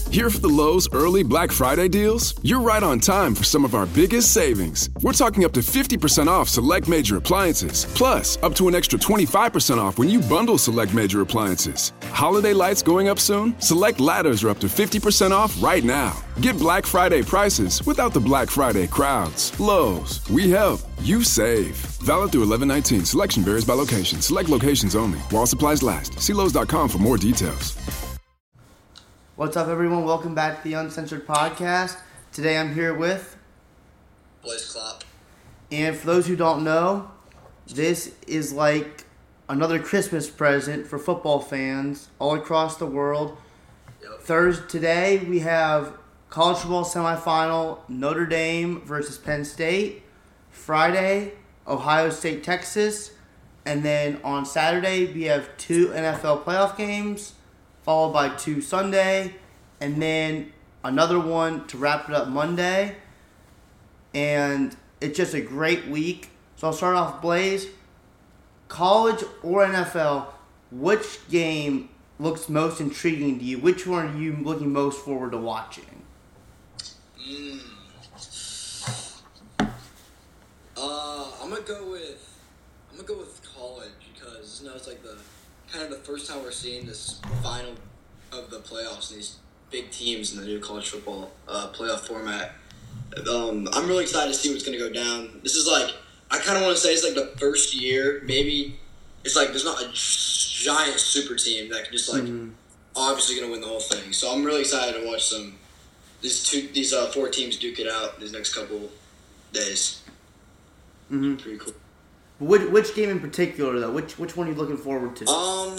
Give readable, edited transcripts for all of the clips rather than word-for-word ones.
Here for the Lowe's early Black Friday deals? You're right on time for some of our biggest savings. We're talking up to 50% off select major appliances, plus up to an extra 25% off when you bundle select major appliances. Holiday lights going up soon? Select ladders are up to 50% off right now. Get Black Friday prices without the Black Friday crowds. Lowe's, we help, you save. Valid through 11/19. Selection varies by location. Select locations only. While supplies last. See Lowe's.com for more details. What's up, everyone? Welcome back to the Uncensored Podcast. Today I'm here with Blaze Klopp. And for those who don't know, this is like another Christmas present for football fans all across the world. Yep. Today we have college football semifinal, Notre Dame versus Penn State. Friday, Ohio State, Texas. And then on Saturday, we have 2 NFL playoff games, followed by 2 Sunday, and then another one to wrap it up Monday. And it's just a great week. So I'll start off, Blaze. College or NFL, which game looks most intriguing to you? Which one are you looking most forward to watching? I'm gonna go with college because it's like the kind of the first time we're seeing this final of the playoffs and these big teams in the new college football playoff format. I'm really excited to see what's gonna go down. This is like, I kind of want to say it's like the first year. Maybe it's like there's not a giant super team that can just obviously gonna win the whole thing. So I'm really excited to watch these 4 teams duke it out these next couple days. Mm-hmm. Pretty cool. Which game in particular, though? Which one are you looking forward to? I'll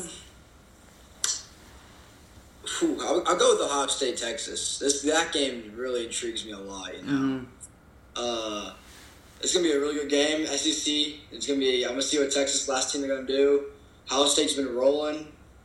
go with Ohio State, Texas. That game really intrigues me a lot. You know, it's gonna be a really good game. SEC. I'm gonna see what Texas last team they're gonna do. Ohio State's been rolling.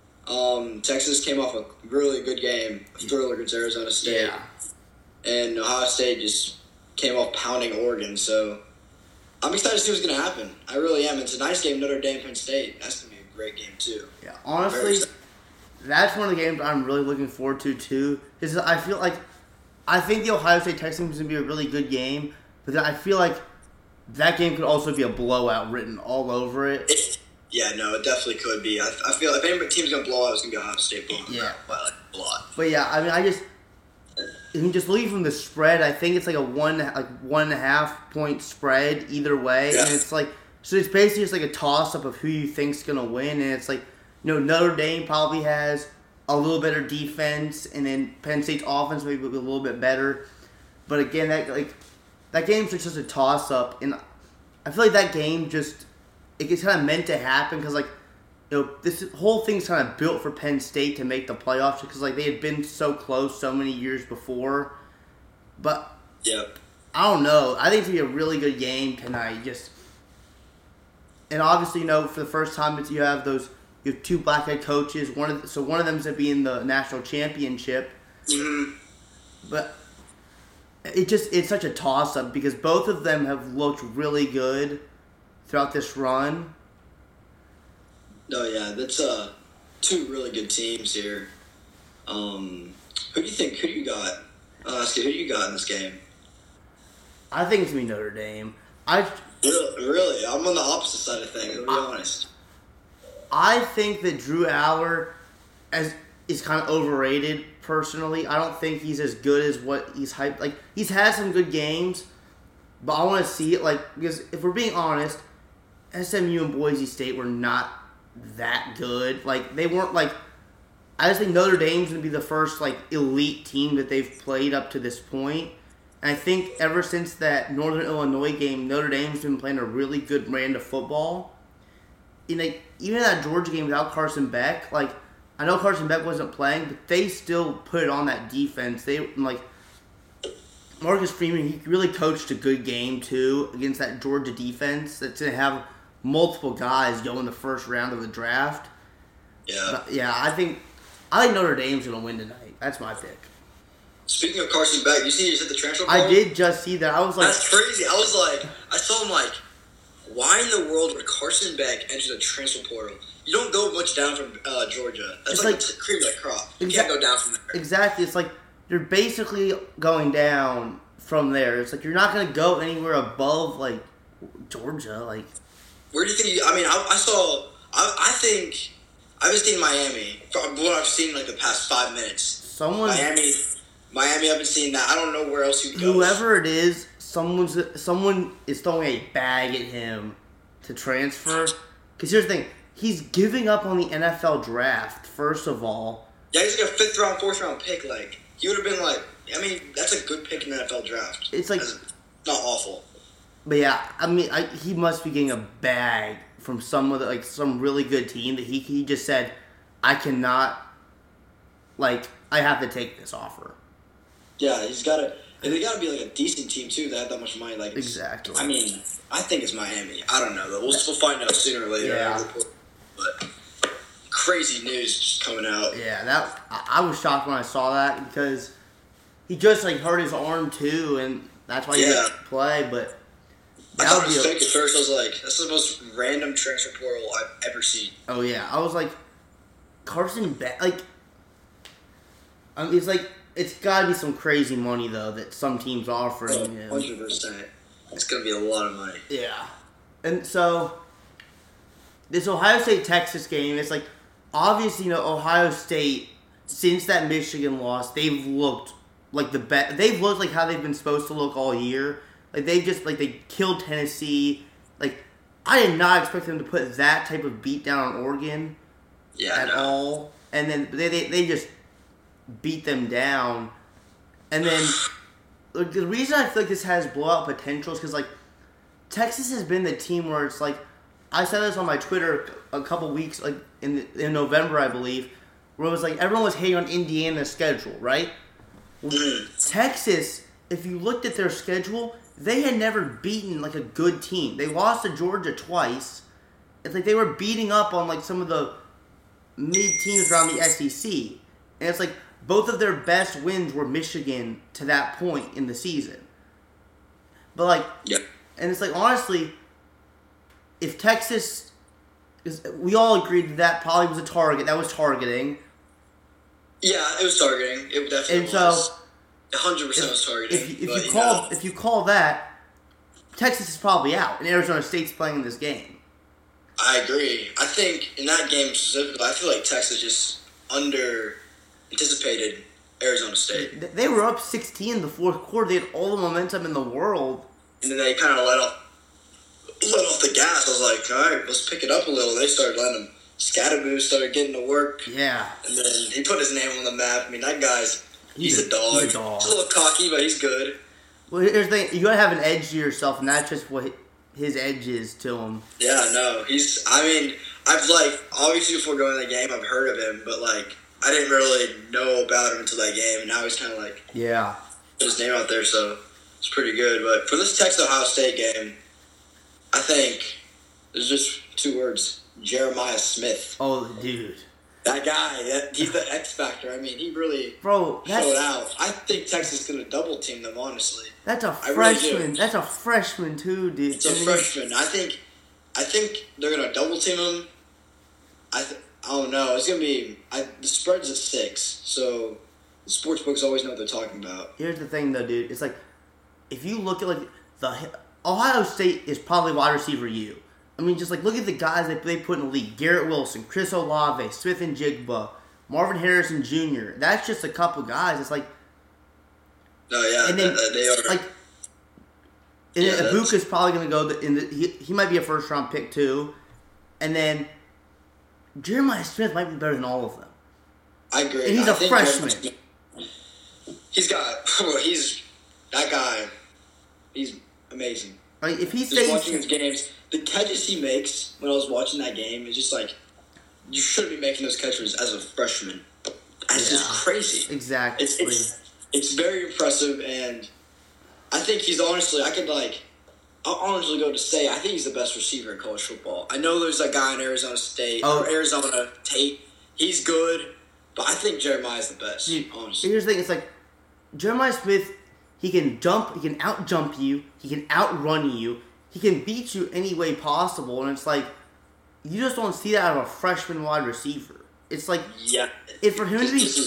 Texas came off a really good game, a thriller against Arizona State, and Ohio State just came off pounding Oregon. So I'm excited to see what's going to happen. I really am. It's a nice game, Notre Dame, Penn State. That's going to be a great game, too. Yeah, honestly, that's one of the games I'm really looking forward to, too. Because I think the Ohio State-Texas game is going to be a really good game, but then I feel like that game could also be a blowout written all over it. It definitely could be. I feel like if any team's going to blow out, it's going to be Ohio State blowing by a lot. But yeah, I mean, you can just leave from the spread. I think it's like a 1.5 point spread either way, and it's like, so it's basically just like a toss up of who you think's gonna win, and it's like, Notre Dame probably has a little better defense, and then Penn State's offense maybe a little bit better, but again, that game's just a toss up, and I feel like that game it's kind of meant to happen because this whole thing's kind of built for Penn State to make the playoffs because they had been so close so many years before. But I don't know. I think it's going to be a really good game tonight. And obviously, for the first time you have 2 black head coaches. One of them is going to be in the national championship. Mm-hmm. But it's such a toss up because both of them have looked really good throughout this run. No, yeah, that's 2 really good teams here. Who do you got? I'll ask you, who do you got in this game? I think it's going to be Notre Dame. Really? I'm on the opposite side of things, to be honest. I think that Drew Aller is kind of overrated, personally. I don't think he's as good as what he's hyped. He's had some good games, but I want to see it, because if we're being honest, SMU and Boise State were not that good. They weren't I just think Notre Dame's going to be the first elite team that they've played up to this point. And I think ever since that Northern Illinois game, Notre Dame's been playing a really good brand of football. And even in that Georgia game without Carson Beck, I know Carson Beck wasn't playing, but they still put it on that defense. Marcus Freeman, he really coached a good game too against that Georgia defense that's going to have multiple guys go in the first round of the draft. Yeah. But yeah, I think Notre Dame's going to win tonight. That's my pick. Speaking of Carson Beck, you see he just hit the transfer portal? I did just see that. I was like... That's crazy. I saw him why in the world would Carson Beck enter the transfer portal? You don't go much down from Georgia. That's the cream of the crop. You can't go down from there. Exactly. It's you're basically going down from there. It's like you're not going to go anywhere above like Georgia. Like, where do you think? I think I haven't seen Miami from what I've seen like the past 5 minutes. Miami. I haven't seen that. I don't know where else he goes. Whoever it is, someone is throwing a bag at him to transfer. Because here's the thing: he's giving up on the NFL draft. First of all, yeah, he's like a 5th round, 4th round pick. Like he would have been like, I mean, that's a good pick in the NFL draft. It's like not awful. But yeah, I mean, he must be getting a bag from some really good team that he just said, I cannot, like, I have to take this offer. Yeah, they got to be like a decent team too that have that much money. Like exactly. I mean, I think it's Miami. I don't know though. We'll find out sooner or later. Yeah. But crazy news just coming out. Yeah, I was shocked when I saw that because he just like hurt his arm too, and that's why he didn't play. But I thought it was fake at first. I was like, "This is the most random transfer portal I've ever seen." Oh yeah, I was like, Carson like, it's like. It's got to be some crazy money, though, that some teams are offering him. 100%. It's going to be a lot of money. Yeah. And so, this Ohio State-Texas game, it's like, obviously, Ohio State, since that Michigan loss, they've looked like the best. They've looked like how they've been supposed to look all year. Like, they killed Tennessee. Like, I did not expect them to put that type of beat down on Oregon at all. And then they just beat them down. And then the reason I feel like this has blowout potential is because, like, Texas has been the team where it's like, I said this on my Twitter a couple weeks, like, in November, I believe, where it was like, everyone was hating on Indiana's schedule, right? Texas, if you looked at their schedule, they had never beaten, like, a good team. They lost to Georgia twice. It's like they were beating up on, like, some of the mid-teams around the SEC. And it's like, both of their best wins were Michigan to that point in the season. But, like, and it's like, honestly, if Texas, we all agreed that probably was a target. That was targeting. Yeah, it was targeting. It definitely and so, 100% was targeting. If you call that, Texas is probably out, and Arizona State's playing in this game. I agree. I think in that game specifically, I feel like Texas just anticipated Arizona State. They were up 16 in the fourth quarter. They had all the momentum in the world. And then they kind of let off the gas. I was like, all right, let's pick it up a little. They started letting him. Scatterboo started getting to work. Yeah. And then he put his name on the map. I mean, that guy's he's a dog. He's a little cocky, but he's good. Well, here's the thing. You got to have an edge to yourself, and that's just what his edge is to him. Yeah, no. I've, like, obviously before going to the game, I've heard of him, but, like, I didn't really know about him until that game, and now he's kind of like put his name out there, so it's pretty good. But for this Texas-Ohio State game, I think there's just 2 words: Jeremiah Smith. Oh, dude, that guy, he's the X factor. I mean, he really showed out. I think Texas is going to double team them. Honestly, that's a freshman. Really that's a freshman too, dude. It's a freshman. I think they're going to double team him. I don't know. It's going to be... the spread's at 6, so the sports books always know what they're talking about. Here's the thing, though, dude. It's like, if you look at, like, the... Ohio State is probably wide receiver U. I mean, just, like, look at the guys that they put in the league. Garrett Wilson, Chris Olave, Smith and Jigba, Marvin Harrison Jr. That's just a couple guys. It's like... No, yeah, and then, they are... Like, and then Ibuka's probably going to go... He might be a first-round pick, too. And then... Jeremiah Smith might be better than all of them. I agree. And he's a freshman. He's that guy. He's amazing. I mean, if he stays watching his games, the catches he makes when I was watching that game is just like, you shouldn't be making those catches as a freshman. That's just crazy. Exactly. It's very impressive, and I think he's honestly, I'll honestly go to say I think he's the best receiver in college football. I know there's a guy in Arizona State or Arizona Tate. He's good, but I think Jeremiah's the best. Dude, honestly. Here's the thing: it's like Jeremiah Smith. He can out jump you, he can outrun you, he can beat you any way possible, and it's like you just don't see that out of a freshman wide receiver. It's like for him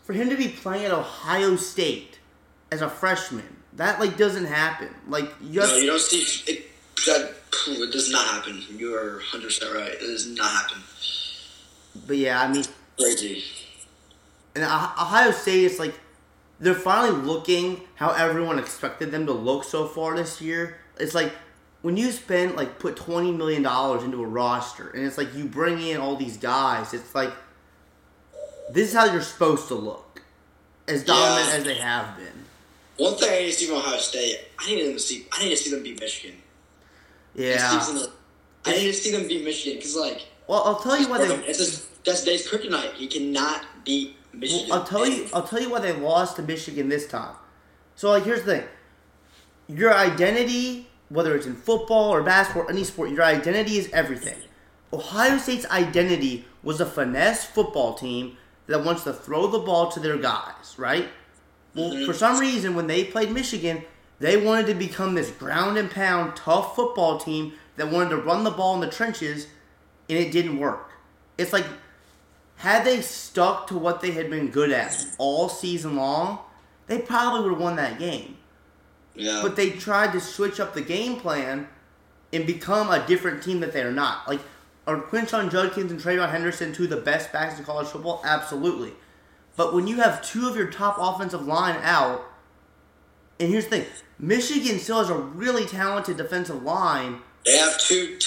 for him to be playing at Ohio State as a freshman, that like doesn't happen. Like you don't see it. It does not happen. You are 100% right. It does not happen. But yeah, I mean, crazy. And Ohio State is like they're finally looking how everyone expected them to look so far this year. It's like when you put $20 million into a roster, and it's like you bring in all these guys. It's like this is how you're supposed to look, as dominant as they have been. One thing I need to see from Ohio State, I need to see them beat Michigan. Yeah. I need to see them beat Michigan because, like, well, I'll tell you why that's Dave's kryptonite. He cannot beat Michigan. Well, I'll tell you why they lost to Michigan this time. So, like, here's the thing: your identity, whether it's in football or basketball, any sport, your identity is everything. Ohio State's identity was a finesse football team that wants to throw the ball to their guys, right? Well, for some reason, when they played Michigan, they wanted to become this ground and pound, tough football team that wanted to run the ball in the trenches, and it didn't work. It's like, had they stuck to what they had been good at all season long, they probably would have won that game. Yeah. But they tried to switch up the game plan and become a different team that they're not. Like, are Quinshon Judkins and Trayvon Henderson two of the best backs in college football? Absolutely. But when you have two of your top offensive line out, and here's the thing, Michigan still has a really talented defensive line. They have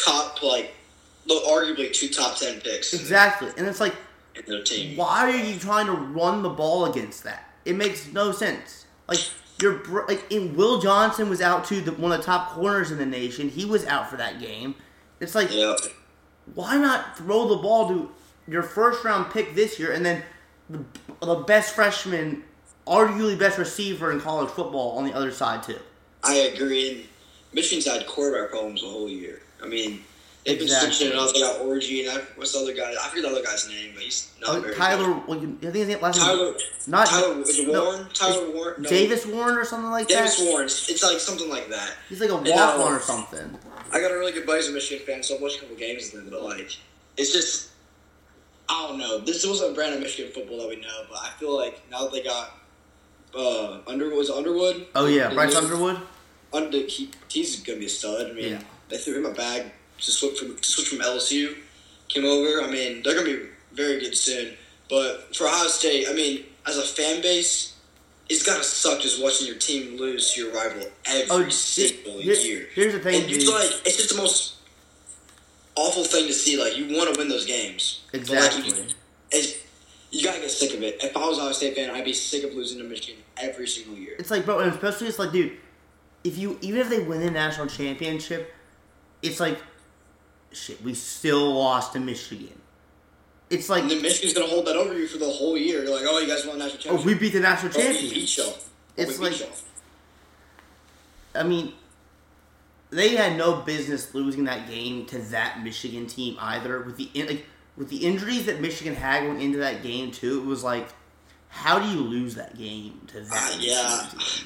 arguably two top 10 picks. Exactly. And it's like, in their team. Why are you trying to run the ball against that? It makes no sense. Like, Will Johnson was out too, one of the top corners in the nation. He was out for that game. It's like, why not throw the ball to your first round pick this year and then the best freshman, arguably best receiver in college football on the other side too? I agree. And Michigan's had quarterback problems the whole year. I mean, they've been switching it up. They got Orgy and what's the other guy? I forget the other guy's name, but he's not very Tyler. good. I think his name last Tyler. Not Tyler. Is it Warren? Tyler Warren. No. Davis Warren or something like that. Davis Warren. It's like something like that. He's like a walk-on or something. I got a really good buddy who's a Michigan fan, so I've watched a couple games with him. But like, it's just, I don't know. This wasn't a brand of Michigan football that we know, but I feel like now that they got Underwood. Oh yeah, Bryce Underwood. He's gonna be a stud. I mean, they threw him a bag to switch from LSU. Came over. I mean, they're gonna be very good soon. But for Ohio State, I mean, as a fan base, it's gotta suck just watching your team lose to your rival every single year. Here's the thing, and it's just the most awful thing to see. Like, you want to win those games. Exactly. You gotta get sick of it. If I was an Ohio State fan, I'd be sick of losing to Michigan every single year. It's like, bro, and especially it's like, dude, even if they win the national championship, it's like, shit, we still lost to Michigan. It's like, and then Michigan's gonna hold that over you for the whole year. You're like, oh, you guys won the national championship. Oh, we beat the national champions. We beat y'all. It's like, I mean, they had no business losing that game to that Michigan team either. With the injuries that Michigan had going into that game too, it was like, how do you lose that game to that Michigan team?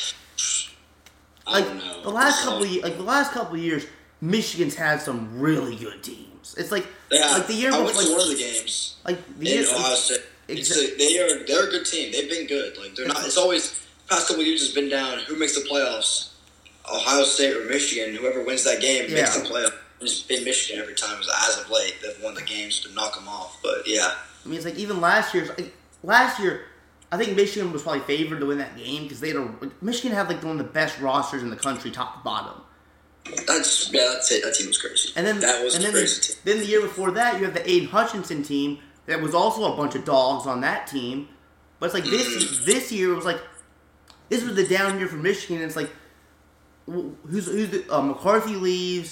I don't know. The last couple of years, Michigan's had some really good teams. It's like the year before. I went to one of the games. Like the year Ohio State. They're a good team. They've been good. Like, they're not. It's always past couple of years has been down. Who makes the playoffs? Ohio State or Michigan? Whoever wins that game makes the playoffs. It's been Michigan every time. As of late, they've won the games to knock them off. But yeah, I mean, it's like even last year, I think Michigan was probably favored to win that game because Michigan had like one of the best rosters in the country, top to bottom. That's it. That team was crazy. And then that was a crazy team. Then the year before that, you have the Aiden Hutchinson team that was also a bunch of dogs on that team. But it's like this year it was like this was the down year for Michigan. And it's like who's the McCarthy leaves.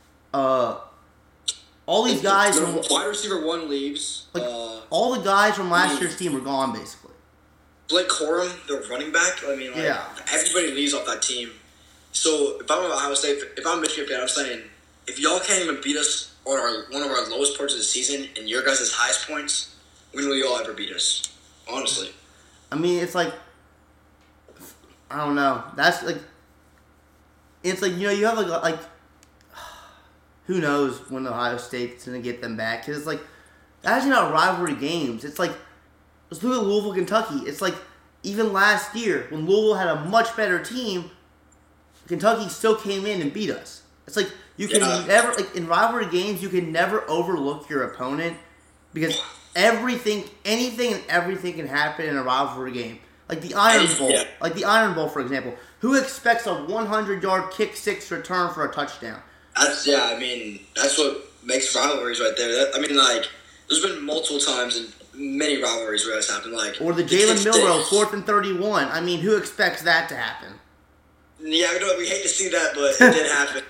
All these guys from wide receiver 1 leaves. Like, all the guys from last year's team are gone basically. Blake Corum, the running back. I mean, everybody leaves off that team. So if I'm Ohio State, if I'm a Michigan fan, I'm saying if y'all can't even beat us on one of our lowest parts of the season and your guys' highest points, when will y'all ever beat us? Honestly. I mean, it's like I don't know. That's like it's like, you know, you have like who knows when Ohio State's going to get them back. Because it's like, that's not rivalry games. It's like, let's look at Louisville, Kentucky. It's like even last year when Louisville had a much better team, Kentucky still came in and beat us. It's like you can never in rivalry games you can never overlook your opponent because anything and everything can happen in a rivalry game. Like the Iron Bowl, for example. Who expects a 100-yard kick six return for a touchdown? That's what makes rivalries right there. There's been multiple times in many rivalries where that's happened. Or the Jalen Milroe 4th and 31. I mean, who expects that to happen? Yeah, we hate to see that, but it did happen.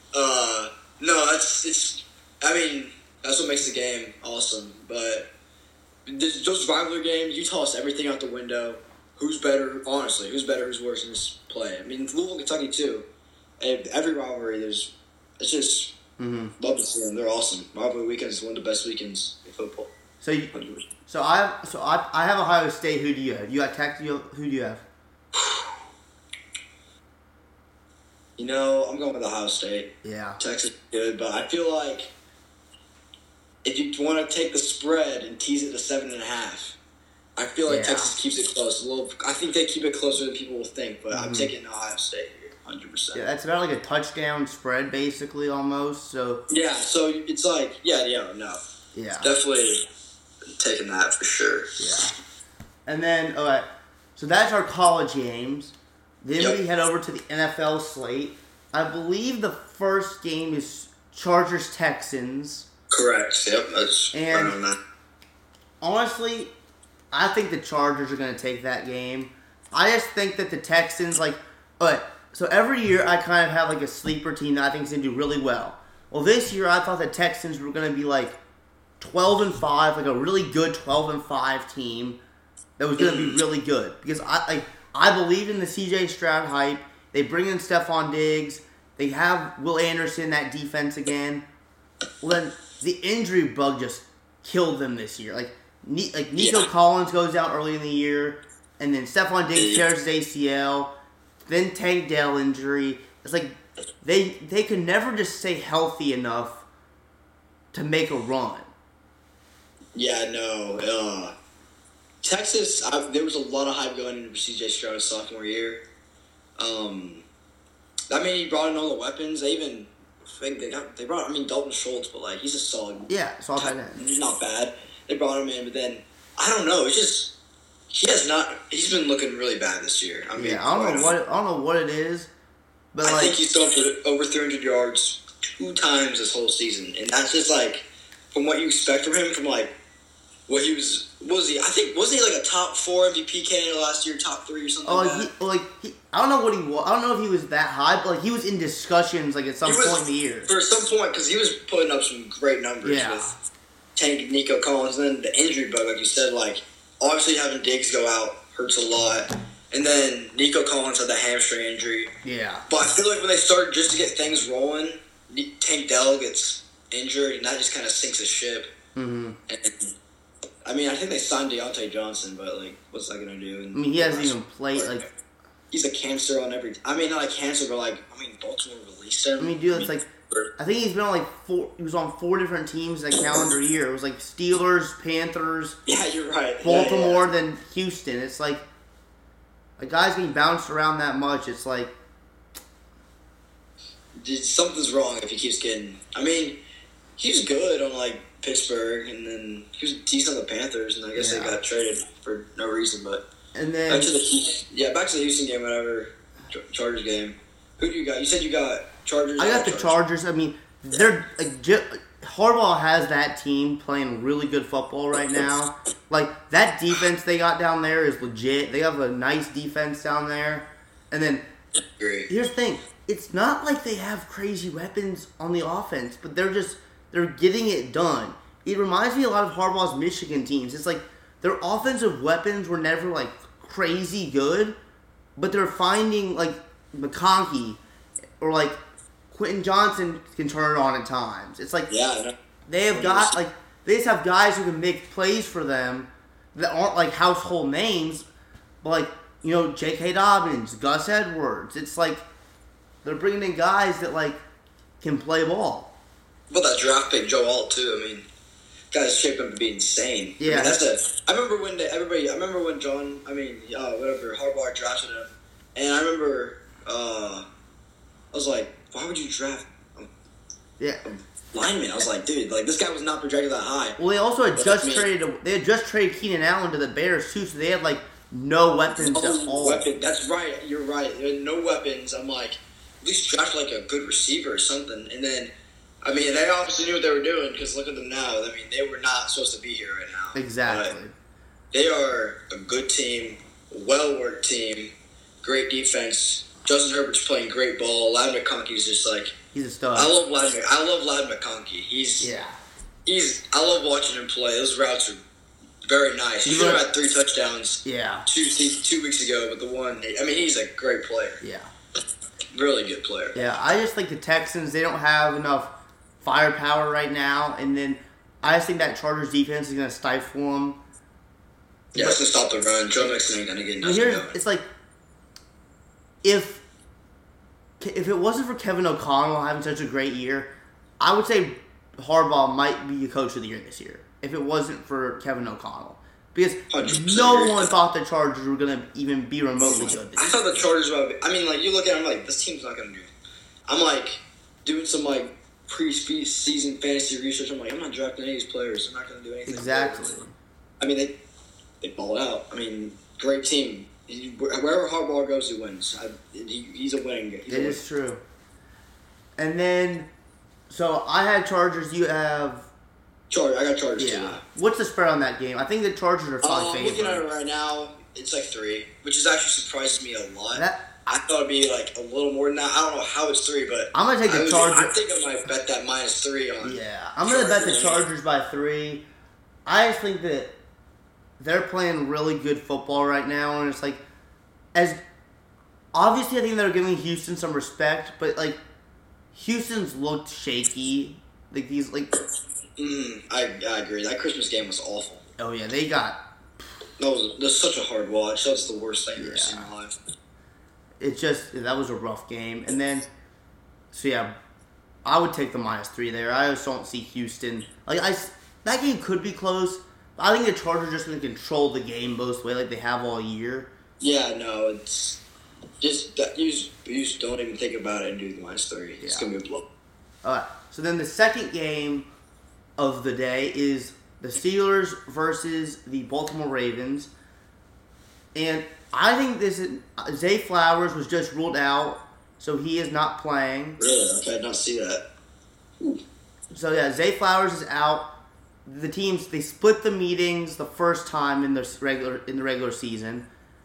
That's what makes the game awesome. But those rivalry games, you toss everything out the window. Who's better, honestly? Who's better, who's worse in this play? I mean, Louisville, Kentucky, too. Every rivalry, it's just love to see them. They're awesome. Rivalry weekends is one of the best weekends in football. So I have Ohio State. Who do you have? You got Texas. Who do you have? I'm going with Ohio State. Yeah. Texas is good, but I feel like if you want to take the spread and tease it to 7.5, I feel like Texas keeps it close. I think they keep it closer than people will think, but I'm taking Ohio State here, 100%. Yeah, that's about like a touchdown spread, basically, almost. So yeah, so it's like, no. Yeah. Definitely taking that for sure. Yeah. And then, all right, so that's our college games. Then we head over to the NFL slate. I believe the first game is Chargers-Texans. Correct. Yep, that's right on that. Honestly, I think the Chargers are going to take that game. I just think that the Texans, so every year I kind of have like a sleeper team that I think is going to do really well. Well, this year I thought the Texans were going to be like 12-5, like a really good 12-5 team that was going to be really good. Because I believe in the C.J. Stroud hype. They bring in Stephon Diggs. They have Will Anderson, that defense again. Well, then the injury bug just killed them this year. Nico Collins goes out early in the year, and then Stephon Diggs tears his ACL, then Tank Dell injury. It's like they could never just stay healthy enough to make a run. Yeah, no. Texas, there was a lot of hype going into C.J. Stroud's sophomore year. He brought in all the weapons. They even they brought Dalton Schultz, but he's a solid. Yeah, solid tight end. He's not bad. They brought him in, but then I don't know. It's just he's been looking really bad this year. I don't know what it is, but I think he's thrown for over 300 yards 2 times this whole season, and that's just from what you expect from him. From what he was he? I think wasn't he a top 4 MVP candidate last year, top 3 or something? I don't know what he was. I don't know if he was that high, but he was in discussions at some point in the year. For some point, because he was putting up some great numbers with Tank, Nico Collins, and then the injury bug, like you said, obviously having Diggs go out hurts a lot. And then Nico Collins had the hamstring injury. Yeah. But I feel like when they start just to get things rolling, Tank Dell gets injured, and that just kind of sinks the ship. Mm-hmm. And, I think they signed Deontay Johnson, but, what's that going to do? And he hasn't even played, he's a cancer on every... not a cancer, but, Baltimore released him. It's I think he's been on, 4... He was on 4 different teams in a calendar year. It was, Steelers, Panthers... Yeah, you're right. Baltimore, then Houston. It's a guy's getting bounced around that much. It's something's wrong if he keeps getting... he was good on, Pittsburgh, and then he was decent on the Panthers, and I guess they got traded for no reason, but... And then... Back to the Houston game, whatever, Chargers game. Who do you got? You said you got Chargers? I got the Chargers. They're... Harbaugh has that team playing really good football right now. That defense they got down there is legit. They have a nice defense down there. And then... Here's the thing. It's not like they have crazy weapons on the offense, but they're getting it done. It reminds me a lot of Harbaugh's Michigan teams. It's their offensive weapons were never crazy good, but they're finding McConkey or Quentin Johnson can turn it on at times. It's they have got they just have guys who can make plays for them that aren't household names, but J.K. Dobbins, Gus Edwards. It's they're bringing in guys that can play ball. Well, that draft pick Joe Alt too. guy's shaping up to be insane. Yeah, I remember when Harbaugh drafted him, and I remember I was like, why would you draft a lineman? I was like, dude, like this guy was not projected that high. Well, they also had just traded Keenan Allen to the Bears too, so they had like no weapons at all. That's right. You're right. There had no weapons. I'm like, at least draft like a good receiver or something. And then, I mean, they obviously knew what they were doing because look at them now. I mean, they were not supposed to be here right now. Exactly. But they are a good team, well-worked team, great defense. Justin Herbert's playing great ball. Ladd McConkey's just like, he's a stud. I love Ladd McConkey. I love watching him play. Those routes are very nice. He had 3 touchdowns. Yeah. 2 weeks ago, but the one, I mean, he's a great player. Yeah. Really good player. Yeah, I just think the Texans, they don't have enough firepower right now, and then I just think that Chargers defense is going to stifle them. Yeah, it's going to stop the run. Joe Mixon ain't going to get nothing going. It's like, if it wasn't for Kevin O'Connell having such a great year, I would say Harbaugh might be the coach of the year this year. If it wasn't for Kevin O'Connell. Because no one thought the Chargers were going to even be remotely good this year. I thought the Chargers were... I mean, like, you look at them like, this team's not going to do it. I'm, like, doing some, like, pre-season fantasy research. I'm like, I'm not drafting any of these players. I'm not going to do anything. Exactly. I mean, they ball out. I mean, great team. Wherever Harbaugh goes, he wins. He's a winning guy. It is true. And then, so I had Chargers. You have... I got Chargers too. What's the spread on that game? I think the Chargers are 5 favorites. Looking at it right now, it's like 3, which has actually surprised me a lot. I thought it'd be like a little more than that. I don't know how it's 3, but I'm gonna take the Chargers. I think I might bet that -3 on. Yeah, I'm gonna bet the Chargers by 3. I just think that they're playing really good football right now, and it's like, obviously I think they're giving Houston some respect, but like Houston's looked shaky. Like these like. I agree. That Christmas game was awful. Oh yeah, they got. That was such a hard watch. That's the worst thing I've ever seen in my life. That was a rough game, and then, so yeah, I would take the -3 there. I just don't see Houston that game could be close. I think the Chargers are just going to control the game most way, like they have all year. Yeah, no, it's just that you just don't even think about it and do the -3. It's gonna be a blow. All right. So then the second game of the day is the Steelers versus the Baltimore Ravens. And I think Zay Flowers was just ruled out, so he is not playing. Really? Okay, I did not see that. Ooh. So yeah, Zay Flowers is out. The teams, they split the meetings the first time in the regular season.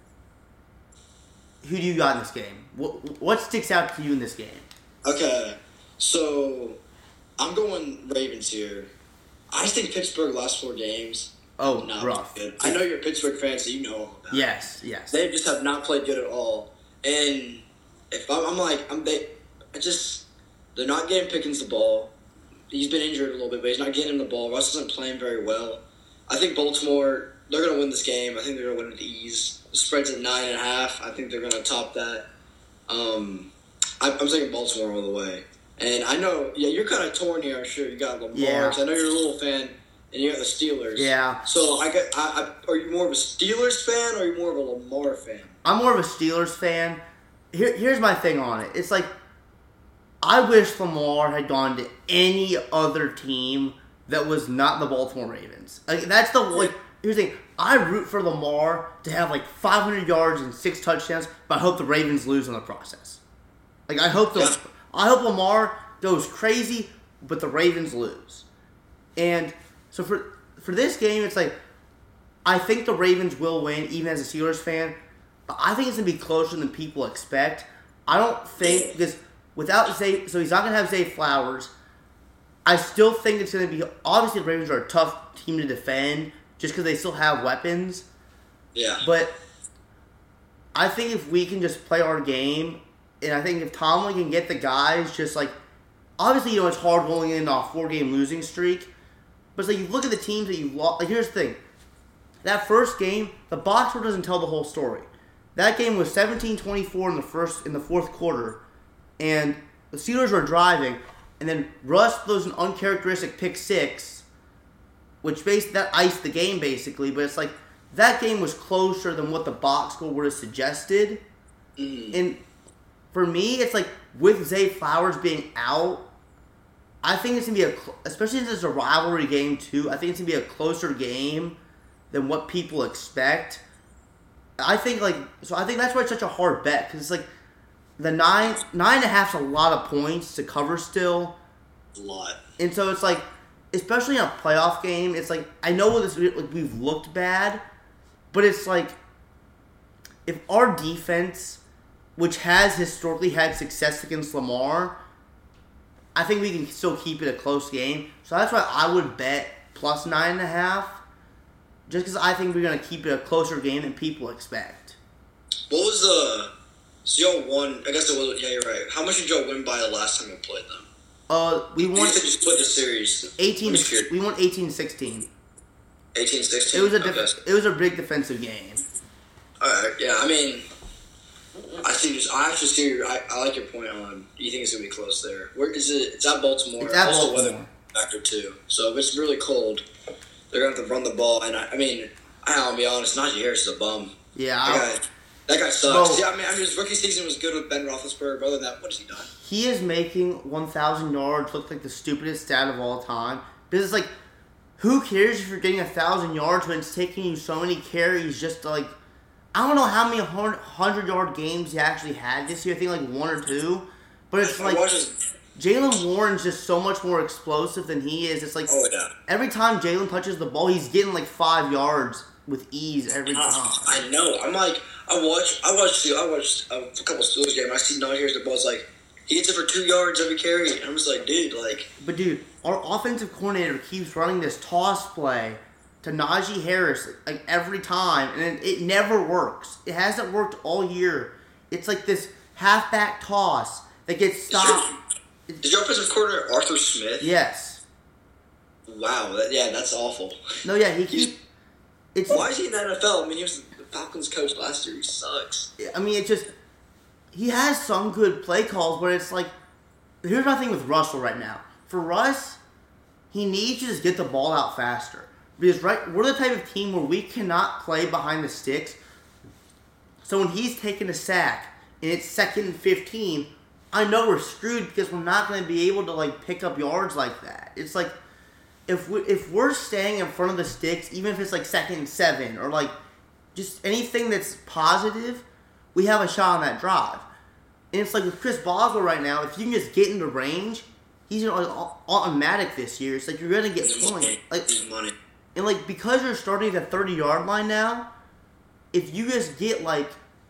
Who do you got in this game? What sticks out to you in this game? Okay, so I'm going Ravens here. I think Pittsburgh last 4 games. Rough. Good. I know you're a Pittsburgh fan, so you know all about it. Yes. They just have not played good at all. And if they're not getting Pickens the ball. He's been injured a little bit, but he's not getting him the ball. Russ isn't playing very well. I think Baltimore, they're going to win this game. I think they're going to win with ease. The spread's at 9.5. I think they're going to top that. I'm taking Baltimore all the way. And I know, you're kind of torn here, I'm sure. You got Lamar. Yeah. I know you're a little fan, and you got the Steelers. Yeah. So, are you more of a Steelers fan, or are you more of a Lamar fan? I'm more of a Steelers fan. Here's my thing on it. It's like, I wish Lamar had gone to any other team that was not the Baltimore Ravens. Like, that's here's the thing. I root for Lamar to have, 500 yards and 6 touchdowns, but I hope the Ravens lose in the process. Like, I hope Lamar goes crazy, but the Ravens lose. And so for this game, it's like, I think the Ravens will win, even as a Steelers fan. But I think it's going to be closer than people expect. I don't think, because without Zay, so he's not going to have Zay Flowers. I still think it's going to be, obviously the Ravens are a tough team to defend, just because they still have weapons. Yeah. But I think if we can just play our game, and I think if Tomlin can get the guys just obviously, it's hard going in a 4-game losing streak, but it's you look at the teams that you lost. Here's the thing. That first game, the box score doesn't tell the whole story. That game was 17-24 in the fourth quarter, and the Steelers were driving, and then Russ throws an uncharacteristic pick 6, which that iced the game basically. But it's like that game was closer than what the box score would have suggested. Mm-hmm. And for me, it's like with Zay Flowers being out, I think it's gonna be especially since it's a rivalry game too. I think it's gonna be a closer game than what people expect. I think that's why it's such a hard bet because it's like the 9.5's a lot of points to cover still. A lot. And so it's like, especially in a playoff game, it's like I know we've looked bad, but it's like if our defense, which has historically had success against Lamar, I think we can still keep it a close game. So that's why I would bet plus 9.5. Just because I think we're going to keep it a closer game than people expect. What was the... So y'all won... I guess it was... Yeah, you're right. How much did y'all win by the last time you played them? We won... You said you split the series. 18... We won 18-16. 18-16? It was a big defensive game. Alright, yeah, I mean... I actually see I like your point on... You think it's going to be close there. Where is it? It's at Baltimore. It's at also Baltimore. Weather factor too. So if it's really cold... They're going to have to run the ball, and I mean, I'll be honest, Najee Harris is a bum. Yeah. That guy sucks. Yeah, I mean, his rookie season was good with Ben Roethlisberger, but other than that, what has he done? He is making 1,000 yards look like the stupidest stat of all time. Because it's like, who cares if you're getting 1,000 yards when it's taking you so many carries just to like, I don't know how many 100-yard games he actually had this year. I think like 1 or 2. But it's like... Jaylen Warren's just so much more explosive than he is. It's like every time Jaylen touches the ball, he's getting like 5 yards with ease every time. I know. I'm like, I watched a couple Steelers games. I see Najee Harris the ball's like he gets it for 2 yards every carry. And I'm just like, dude, like. But dude, our offensive coordinator keeps running this toss play to Najee Harris like every time, and it never works. It hasn't worked all year. It's like this halfback toss that gets stopped. Did your offensive coordinator Arthur Smith? Yes. Wow. That's awful. No, yeah, he keeps... Why is he in the NFL? I mean, he was the Falcons coach last year. He sucks. I mean, it's just... He has some good play calls, but it's like... Here's my thing with Russell right now. For Russ, he needs to just get the ball out faster. Because we're the type of team where we cannot play behind the sticks. So when he's taking a sack, and it's 2nd and 15... I know we're screwed because we're not going to be able to like pick up yards like that. It's like if we're staying in front of the sticks, even if it's like 2nd and 7 or like just anything that's positive, we have a shot on that drive. And it's like with Chris Boswell right now, if you can just get into range, he's automatic this year. It's like you're going to get points. Like money. And like because you're starting at the 30-yard line now, if you just get like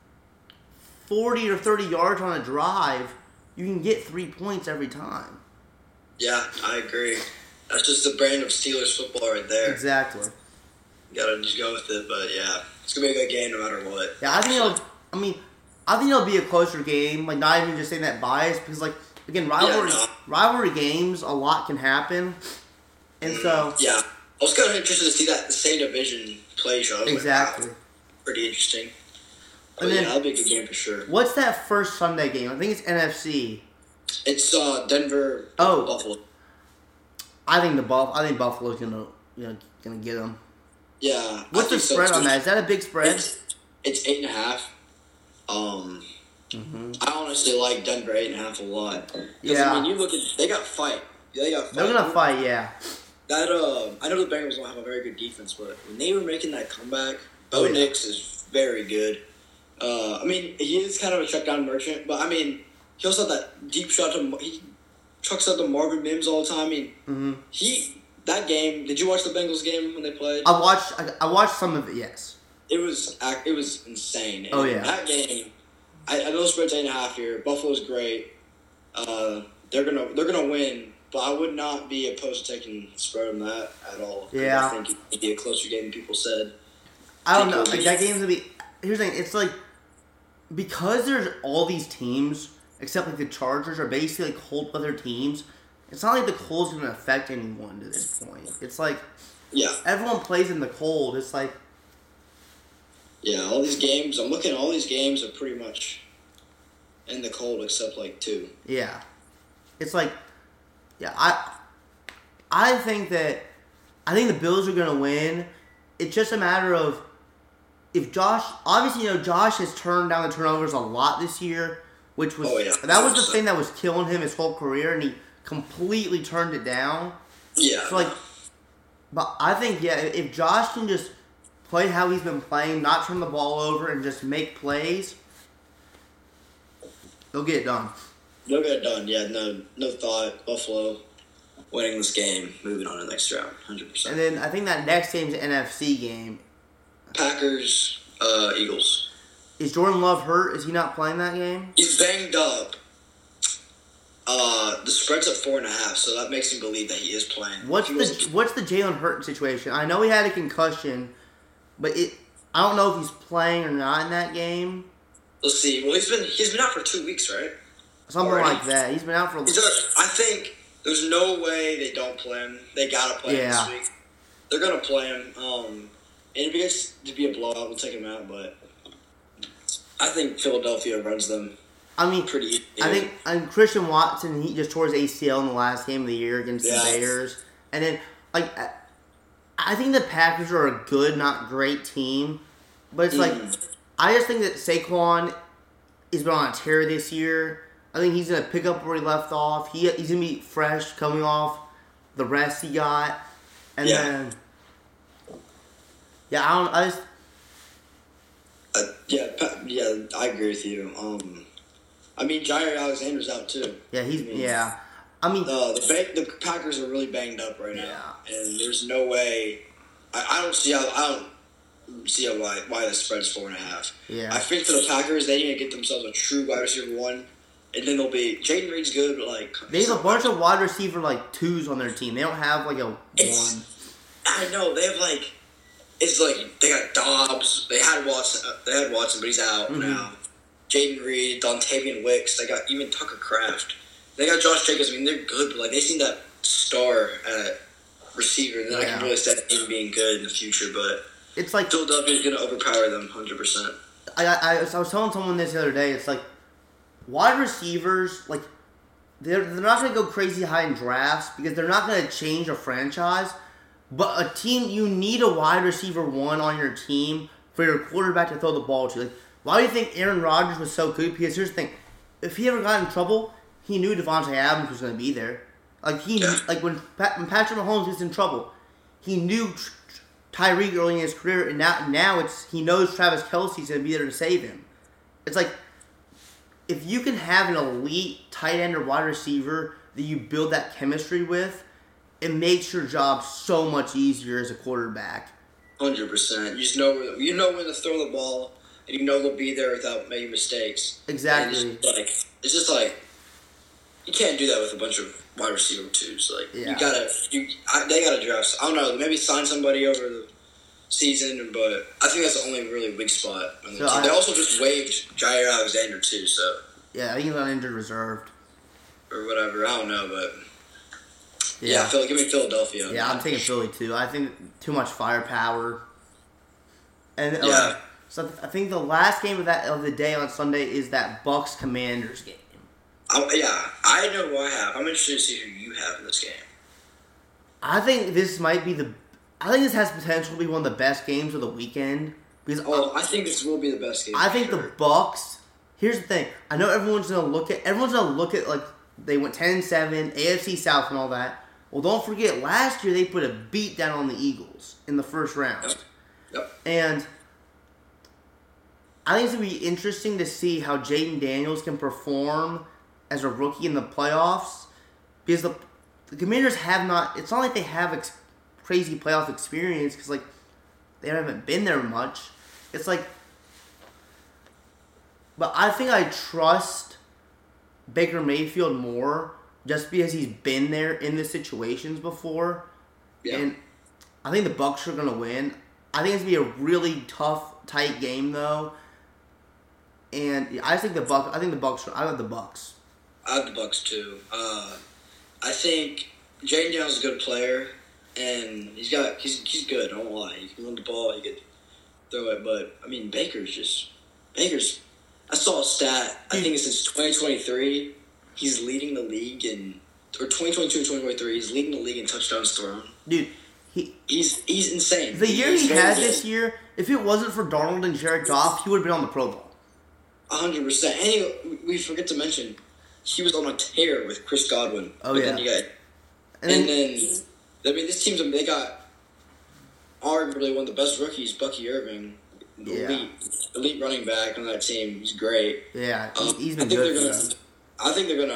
40 or 30 yards on a drive, you can get 3 points every time. Yeah, I agree. That's just the brand of Steelers football right there. Exactly. You gotta just go with it, but yeah, it's gonna be a good game no matter what. Yeah, I think it'll be a closer game. Like not even just saying that bias because like again rivalry games, a lot can happen, and so yeah, I was kind of interested to see that the same division play each other. Exactly. Like, wow, pretty interesting. And then, that'll be a good game for sure. What's that first Sunday game? I think it's NFC. It's Denver. Buffalo. I think Buffalo's gonna get them. Yeah. What's the spread on that? Is that a big spread? It's 8.5. I honestly like Denver 8.5 a lot. Yeah. I mean, you look at they got fight. They're gonna fight. Yeah. That I know the Bengals don't have a very good defense, but when they were making that comeback, Bo Nix is very good. I mean, he is kind of a shutdown merchant, but I mean, he also had that deep shot he trucks out to Marvin Mims all the time. I mean, that game. Did you watch the Bengals game when they played? I watched some of it. Yes. It was insane. Oh yeah. That game. I know spread's 8.5 here. Buffalo's great. They're gonna win, but I would not be opposed to taking spread on that at all. Yeah. I think it'd be a closer game than people said. I don't know. Like, that game's gonna be. Here's the thing. It's like because there's all these teams, except like the Chargers are basically like cold weather teams. It's not like the cold's gonna affect anyone to this point. It's like everyone plays in the cold. It's like all these games. I'm looking at all these games are pretty much in the cold except like 2. Yeah, it's like I think that I think the Bills are going to win. It's just a matter of if Josh. Obviously, Josh has turned down the turnovers a lot this year, which was that was the thing that was killing him his whole career, and he completely turned it down. Yeah. So but I think if Josh can just play how he's been playing, not turn the ball over, and just make plays, they'll get it done. They'll get it done. Yeah, no thought. Buffalo winning this game, moving on to the next round, 100%. And then I think that next game's an NFC game. Packers, Eagles. Is Jordan Love hurt? Is he not playing that game? He's banged up. The spread's at 4.5, so that makes me believe that he is playing. What's the Jalen Hurts situation? I know he had a concussion, but I don't know if he's playing or not in that game. Let's see. Well, he's been out for 2 weeks, right? Something like that. He's been out for. I think there's no way they don't play him. They gotta play him this week. They're gonna play him. And if it gets to be a blowout, we'll take him out. But I think Philadelphia runs them. I mean, pretty easy. I think Christian Watson, he just tore his ACL in the last game of the year against the Bears. And then, I think the Packers are a good, not great team. But it's I just think that Saquon has been on a tear this year. I think he's going to pick up where he left off. He's going to be fresh coming off the rest he got. And then, I agree with you. I mean, Jair Alexander's out too. Yeah, the Packers are really banged up right now, and there's no way. I don't see why the spread's 4.5. Yeah, I think for the Packers, they need to get themselves a true wide receiver 1, and then they'll be Jaden Reed's good, but they have a bunch of wide receiver 2s on their team. They don't have a 1. I know they have it's they got Dobbs. They had Watson, but he's out now. Jaden Reed, Dontavian Wicks. They got even Tucker Kraft. They got Josh Jacobs. I mean, they're good, but they seem that star at receiver. And then I can really see that team being good in the future. But it's Philadelphia's going to overpower them 100%. I was telling someone this the other day. It's wide receivers they're not going to go crazy high in drafts because they're not going to change a franchise. But a team, you need a wide receiver 1 on your team for your quarterback to throw the ball to. Why do you think Aaron Rodgers was so good? Because here's the thing. If he ever got in trouble, he knew Devontae Adams was going to be there. When Patrick Mahomes was in trouble, he knew Tyreek early in his career, and now he knows Travis Kelce's going to be there to save him. It's if you can have an elite tight end or wide receiver that you build that chemistry with, it makes your job so much easier as a quarterback. 100%. You know when to throw the ball. And they'll be there without making mistakes. Exactly. It's just you can't do that with a bunch of wide receiver 2s. They gotta draft. I don't know. Maybe sign somebody over the season, but I think that's the only really weak spot on the team. They also just waived Jair Alexander too. So yeah, I think he's on injured reserved or whatever. I don't know, but give me Philadelphia. Yeah, I'm taking Philly too. I think too much firepower. And so I think the last game of the day on Sunday is that Bucks Commanders game. I know who I have. I'm interested to see who you have in this game. I think this has potential to be one of the best games of the weekend because I think this will be the best game. I think the Bucks. Here's the thing. I know everyone's gonna look at they went 10-7, AFC South and all that. Well, don't forget last year they put a beat down on the Eagles in the first round. Yep. And I think it's going to be interesting to see how Jaden Daniels can perform as a rookie in the playoffs. Because the Commanders have not... It's not like they have crazy playoff experience because, they haven't been there much. It's But I think I trust Baker Mayfield more just because he's been there in the situations before. Yeah. And I think the Bucks are going to win. I think it's going to be a really tough, tight game, though. And I think the Bucks. I have the Bucks. I have the Bucks too. I think Jaden Daniels is a good player, and he's good. I won't lie. He can run the ball. He could throw it, but I mean Baker's. I saw a stat. I think since 2023, he's leading the league or 2022 and 2023. He's leading the league in touchdowns thrown. Dude, He's insane. The year he had this year, if it wasn't for Darnold and Jared Goff, he would have been on the Pro Bowl. 100%. And we forget to mention, he was on a tear with Chris Godwin. Oh, yeah. And then, this team's, they got arguably one of the best rookies, Bucky Irving, elite running back on that team. He's great. Yeah, he's been good. I think they're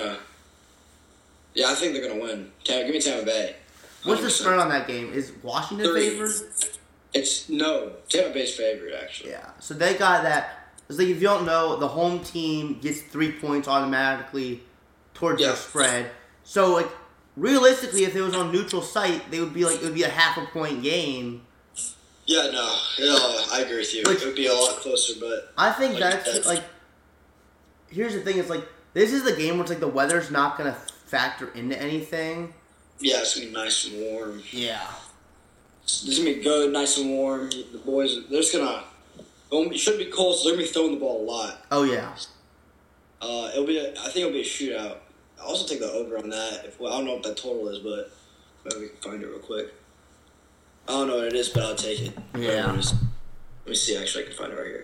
gonna win. Give me Tampa Bay. 100%. What's the spread on that game? Is Washington favored? Tampa Bay's favored actually. Yeah, so they got that. It's like, if you don't know, the home team gets 3 points automatically towards their spread. So, like, realistically, if it was on neutral site, it would be a half a point game. Yeah, no, I agree with you. It would be a lot closer, but I think that's like. Here's the thing: it's like, this is the game where it's like the weather's not gonna factor into anything. Yeah, it's gonna be nice and warm. Yeah, it's gonna be good, nice and warm. The boys, it should be cold, so they're gonna be throwing the ball a lot. Oh yeah. I think it'll be a shootout. I'll also take the over on that. I don't know what that total is, but maybe we can find it real quick. I don't know what it is, but I'll take it. Yeah. Let me see. Actually, I can find it right here.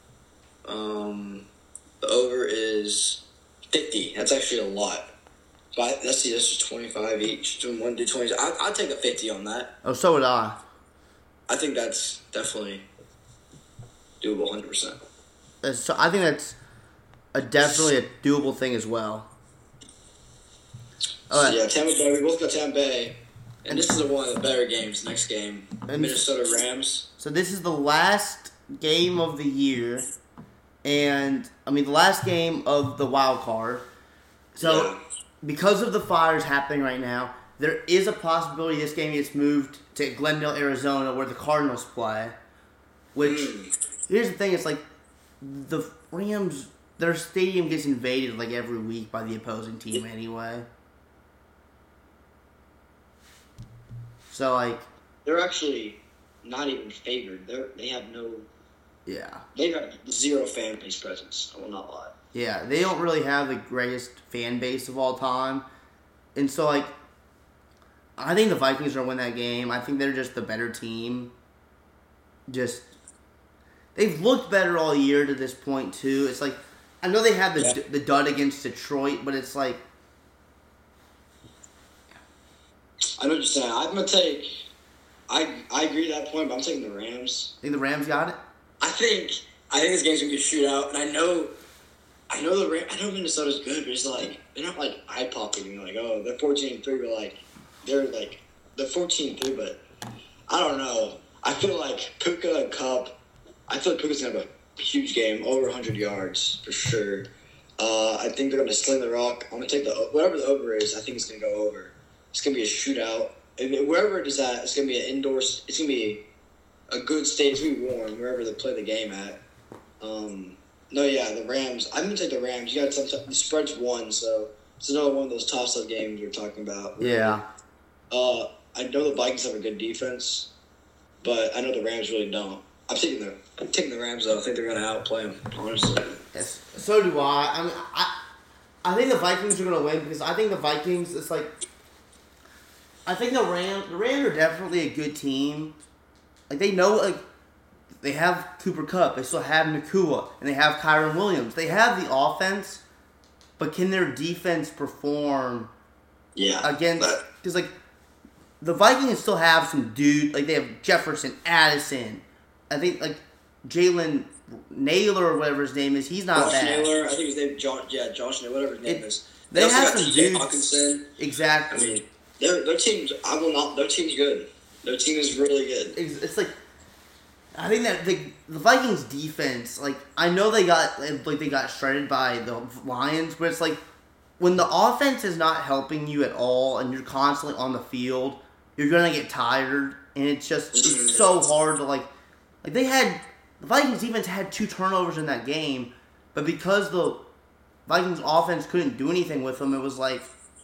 The over is 50. That's actually a lot. But let's see. This is 25 each. Doing 1 to 20. I'll take a 50 on that. Oh, so would I. I think that's definitely doable. 100%. So I think that's definitely a doable thing as well. So yeah, Tampa Bay. We both got Tampa Bay. And this is one of the better games. Next game, Minnesota Rams. So this is the last game of the year, and the last game of the wild card. So because of the fires happening right now, there is a possibility this game gets moved to Glendale, Arizona, where the Cardinals play. Which here's the thing: it's like the Rams, their stadium gets invaded like every week by the opposing team anyway. So, like, they're actually not even favored. They have no. Yeah. They got zero fan base presence. I will not lie. Yeah, they don't really have the greatest fan base of all time, and so like, I think the Vikings are gonna win that game. I think they're just the better team. They've looked better all year to this point too. It's like, I know they had the dud against Detroit, but it's like. I know what you're saying. I'm gonna take. I agree to that point, but I'm taking the Rams. Think the Rams got it? I think this game's gonna be a shootout, and I know Minnesota's good, but it's like they're not like eye popping. Like, oh, they're 14-3, but they're 14-3, but I don't know. I feel like Puka and Kupp. I feel like Puka's gonna have a huge game, over 100 yards for sure. I think they're gonna sling the rock. I'm gonna take whatever the over is. I think it's gonna go over. It's going to be a shootout. And wherever it is at, it's going to be an indoor. It's going to be a good state. It's going to be warm wherever they play the game at. The Rams. I'm going to take the Rams. You got the spread's 1, so it's another one of those toss-up games you're talking about. Yeah. I know the Vikings have a good defense, but I know the Rams really don't. I'm taking the Rams, though. I think they're going to outplay them, honestly. Yes. So do I. I think the Vikings are going to win because I think the Vikings, it's like, I think the Rams are definitely a good team. Like, they know, like, they have Cooper Kupp, they still have Nakua, and they have Kyron Williams. They have the offense, but can their defense perform against... Because, like, the Vikings still have some dude... Like, they have Jefferson, Addison. I think, like, Jalen Naylor or whatever his name is, he's not bad. Josh Naylor, I think his name Josh Naylor, whatever his name is. They have some dudes. Hawkinson. Exactly. I mean, their team's good. Their team is really good. It's like, I think that the Vikings defense, like, I know they got shredded by the Lions, but it's like, when the offense is not helping you at all and you're constantly on the field, you're gonna get tired, and it's so hard to like the Vikings defense had 2 turnovers in that game, but because the Vikings offense couldn't do anything with them, it was like,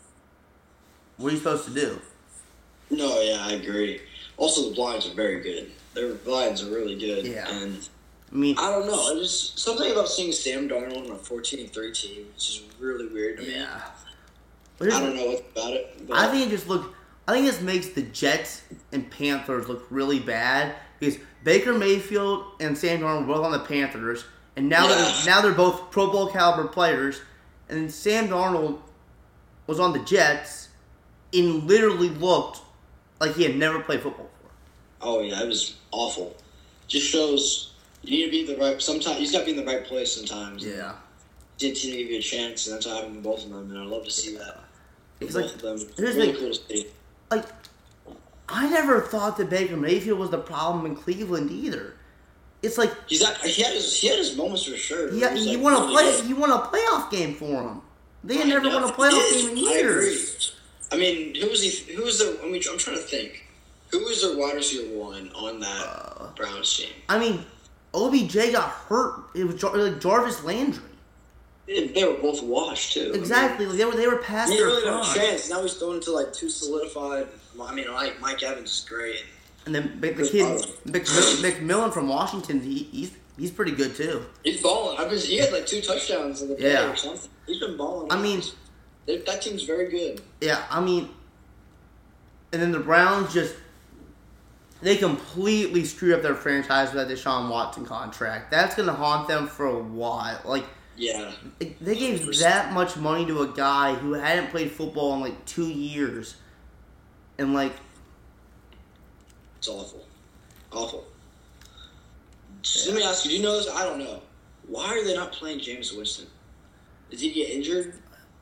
what are you supposed to do? No, yeah, I agree. Also, the Lions are very good. Their Lions are really good. Yeah. And I don't know. Just something about seeing Sam Darnold on a 14-3 team. It's just really weird to me. Yeah. I don't know what about it. But I think it just looked I think this makes the Jets and Panthers look really bad because Baker Mayfield and Sam Darnold were both on the Panthers, and now they're both Pro Bowl caliber players, and then Sam Darnold was on the Jets and literally looked like he had never played football before. Oh yeah, it was awful. Just shows you need to be in the right. Sometimes you just got to be in the right place. Sometimes. Yeah. Did team give you a chance, and that's what happened with both of them, and I love to see that. It's both like, of them. here's Really the cool to see. Like, I never thought that Baker Mayfield was the problem in Cleveland either. It's like he had his moments for sure. He won a playoff game for him. They had never won a playoff game in years. I mean, who was the? I mean, I'm trying to think. Who was their wide receiver one on that Browns team? I mean, OBJ got hurt. It was like Jarvis Landry. They were both washed too. Exactly, they were past their really prime. No chance. Now he's going into like two solidified. I mean, like Mike Evans is great. And then the kid McMillan from Washington, he's pretty good too. He's balling. He had like 2 touchdowns in the day or something. He's been balling. I mean, that team's very good. Yeah, I mean, and then the Browns they completely screwed up their franchise with that Deshaun Watson contract. That's gonna haunt them for a while. Like, yeah, they gave that much money to a guy who hadn't played football in like 2 years, and like. It's awful. Awful. So let me ask you, do you know this? I don't know. Why are they not playing Jameis Winston? Did he get injured?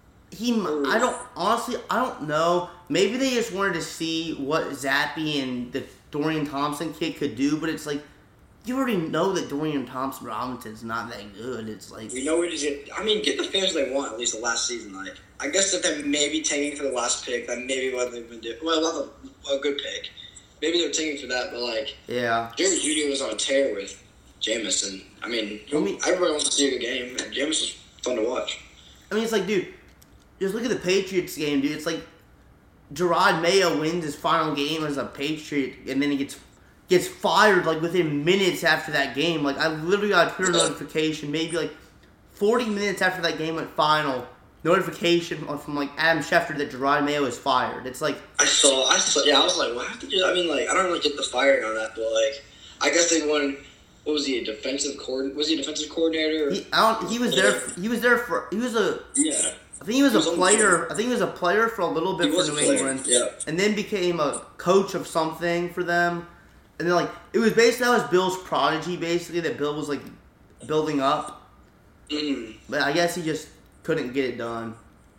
I don't know. Maybe they just wanted to see what Zappy and the Dorian Thompson kid could do, but it's like, you already know that Dorian Thompson-Robinson's not that good. It's like... We know what is it. I mean, get the fans they want, at least the last season. Like, I guess if they're maybe tanking for the last pick, that maybe what they've been doing. Well, not a good pick. Maybe they're tanking for that, but like... Yeah. Jerry Jeudy was on a tear with Jameis, I mean, everybody wants to see a good game, and Jameis was fun to watch. I mean, it's like, dude, just look at the Patriots game, dude. It's like Gerard Mayo wins his final game as a Patriot, and then he gets fired like within minutes after that game. Like, I literally got a Twitter notification maybe like 40 minutes after that game went final. Notification from like Adam Schefter that Gerard Mayo is fired. It's like I saw. Yeah, I was like, why have to do that? I mean, like, I don't really get the firing on that, but like, I guess they won. What was he? A defensive coordinator? Was he a defensive coordinator? He was there. He was there for. He was a. Yeah. I think he was a player. I think he was a player for a little bit for New England. Yeah. And then became a coach of something for them. And then like it was basically that was Bill's prodigy, basically that Bill was like building up. Mm. But I guess he just couldn't get it done.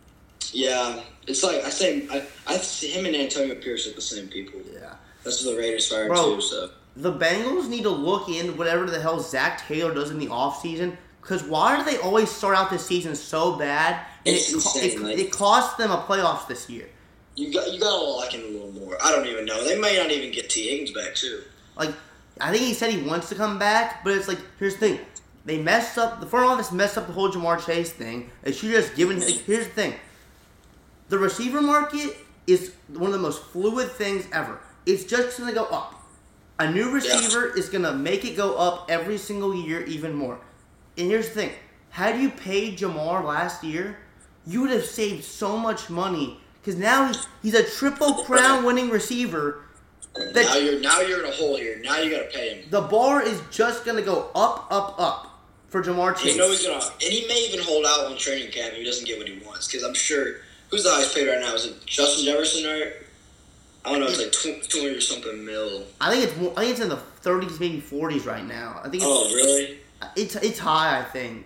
Yeah, it's like I see him and Antonio Pierce are the same people. Yeah, that's what the Raiders fired too. So the Bengals need to look into whatever the hell Zach Taylor does in the offseason. Because why do they always start out this season so bad? And it cost them a playoffs this year. You got to lock in a little more. I don't even know. They may not even get T. Higgins back too. Like, I think he said he wants to come back, but it's like, here's the thing. They messed up, the front office messed up the whole Jamar Chase thing. They should have just given, like, here's the thing. The receiver market is one of the most fluid things ever. It's just going to go up. A new receiver is going to make it go up every single year even more. And here's the thing. Had you paid Jamar last year, you would have saved so much money. Because now he's a Triple Crown winning receiver. Now you're in a hole here. Now you got to pay him. The bar is just going to go up, up, up for Jamar Chase. You know he's going to... And he may even hold out on training camp if he doesn't get what he wants. Because I'm sure... Who's the highest paid right now? Is it Justin Jefferson, right? I don't know. It's like 20 or something mil. I think it's in the 30s, maybe 40s right now. I think. Oh, really? It's high. I think.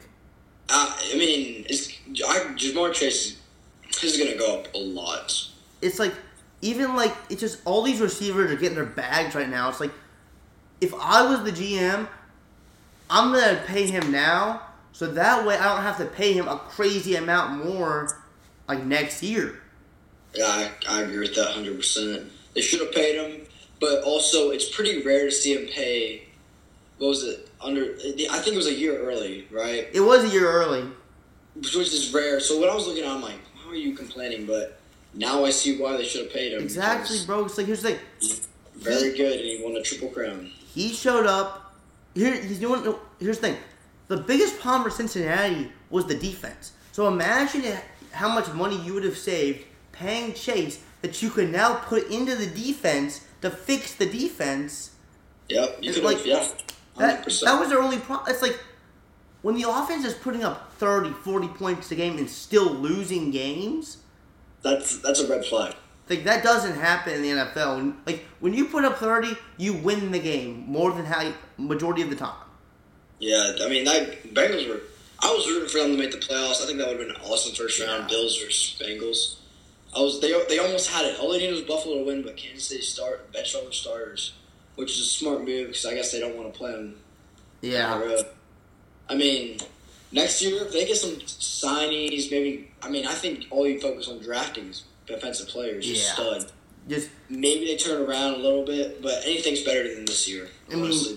I mean, Jamar Chase is going to go up a lot. It's like even like it's just all these receivers are getting their bags right now. It's like if I was the GM, I'm gonna pay him now, so that way I don't have to pay him a crazy amount more. Like next year. Yeah, I agree with that 100%. They should have paid him, but also it's pretty rare to see him pay. What was it? I think it was a year early, right? It was a year early, which is rare. So when I was looking at it, I'm like, how are you complaining? But now I see why they should have paid him. Exactly, bro. It's like here's the thing. Very good, and he won a Triple Crown. He showed up. Here's the thing. The biggest problem for Cincinnati was the defense. So imagine how much money you would have saved paying Chase that you can now put into the defense to fix the defense. Yep, you could like, 100%. That was their only problem. It's like, when the offense is putting up 30, 40 points a game and still losing games, that's a red flag. Like, that doesn't happen in the NFL. When you put up 30, you win the game more than majority of the time. Yeah, I mean, Bengals were. I was rooting for them to make the playoffs. I think that would have been an awesome first round. Bills versus Bengals. They almost had it. All they needed was Buffalo to win, but Kansas City bench all their starters, which is a smart move because I guess they don't want to play them. Yeah. I mean, next year if they get some signees, maybe. I mean, I think all you focus on drafting is defensive players, just stud. Maybe they turn around a little bit, but anything's better than this year. Honestly.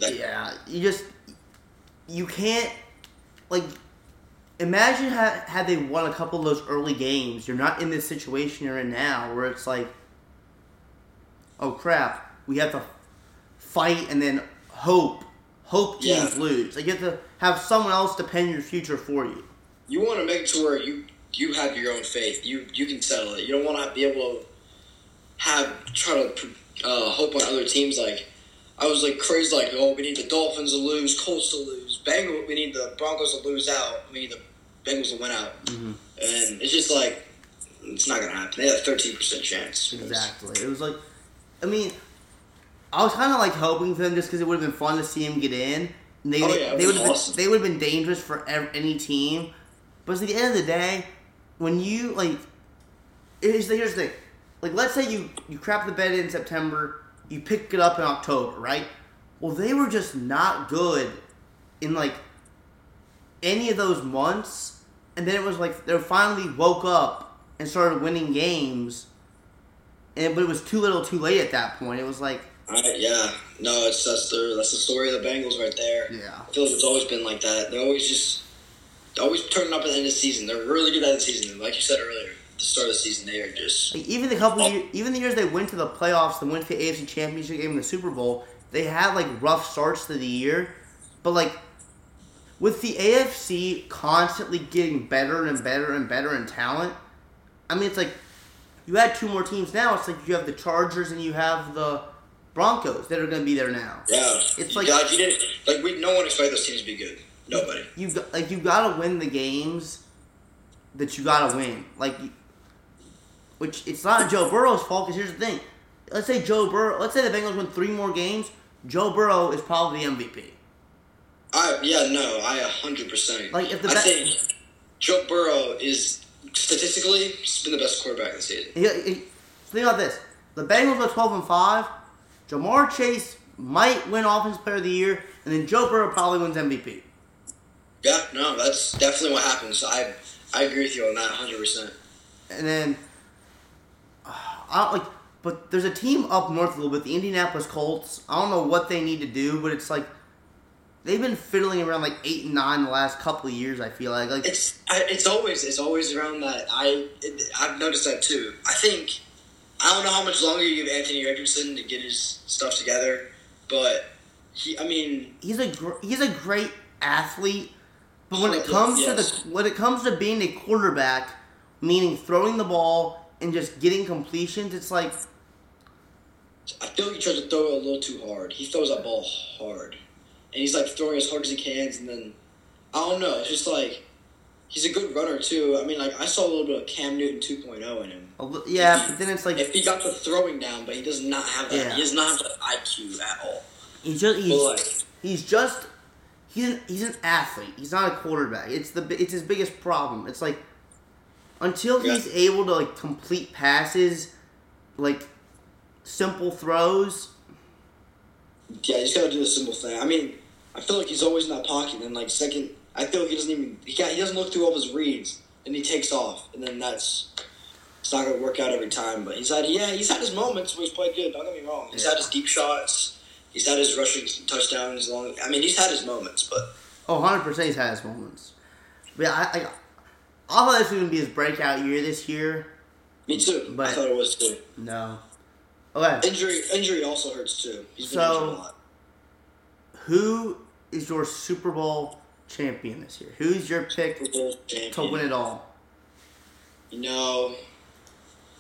You can't, imagine had they won a couple of those early games. You're not in this situation you're in now where it's like, oh crap, we have to fight and then hope teams lose. Like, you have to have someone else depend your future for you. You want to make it to where you have your own faith. You can settle it. You don't want to be able to try to hope on other teams. Like, I was crazy. We need the Dolphins to lose, Colts to lose, Bengals. We need the Broncos to lose out. We need the Bengals to win out. Mm-hmm. And it's just it's not gonna happen. They had a 13% chance. Exactly. It was I was kind of hoping for them just because it would have been fun to see them get in. They would have been dangerous for any team. But at the end of the day, when you here's the thing. Let's say you crap the bed in September, you pick it up in October, right? Well, they were just not good in any of those months, and then it was they finally woke up and started winning games, but it was too little, too late at that point. It was no, that's the story of the Bengals right there. Yeah, I feel it's always been like that. They're always turning up at the end of the season. They're really good at the season, like you said earlier. The start of the season, they are just even the years they went to the playoffs, they went to the AFC Championship game in the Super Bowl. They had rough starts to the year, but with the AFC constantly getting better and better and better in talent. I mean, it's you had two more teams now. It's you have the Chargers and you have the Broncos that are going to be there now. Yeah, it's you didn't no one expected those teams to be good. Nobody. You got to win the games that you got to win. Which it's not Joe Burrow's fault, because here's the thing. Let's say the Bengals win 3 more games, Joe Burrow is probably the MVP. I 100%. I think Joe Burrow is, statistically, he's been the best quarterback this season. Think about this. The Bengals are 12-5. Jamar Chase might win Offensive Player of the Year, and then Joe Burrow probably wins MVP. Yeah, no, that's definitely what happens. I agree with you on that 100%. And then, but there's a team up north a little bit, the Indianapolis Colts. I don't know what they need to do, but it's they've been fiddling around 8 and 9 the last couple of years. I feel it's always around that. I've noticed that too. I don't know how much longer you give Anthony Richardson to get his stuff together, but he's a great athlete. But when it comes to being a quarterback, meaning throwing the ball and just getting completions, it's I feel he tries to throw it a little too hard. He throws that ball hard. And he's throwing as hard as he can, and then I don't know, it's just he's a good runner too. I mean, I saw a little bit of Cam Newton 2.0 in him. But then it's if he got the throwing down, but he does not have that. Yeah. He does not have that IQ at all. He's an athlete. He's not a quarterback. It's his biggest problem. It's until he's able to complete passes, simple throws. Yeah, you just gotta do a simple thing. I mean, I feel he's always in that pocket, and second, I feel he doesn't look through all his reads, and he takes off, and then it's not gonna work out every time. But he's had his moments where he's played good. Don't get me wrong. He's had his deep shots. He's had his rushing touchdowns. He's had his moments, but 100% he's had his moments. But yeah, I thought this was gonna be his breakout year this year. Me too. But I thought it was too. No. Okay. Injury also hurts too. He's been injured a lot. Who is your Super Bowl champion this year? Who's your pick to win it all?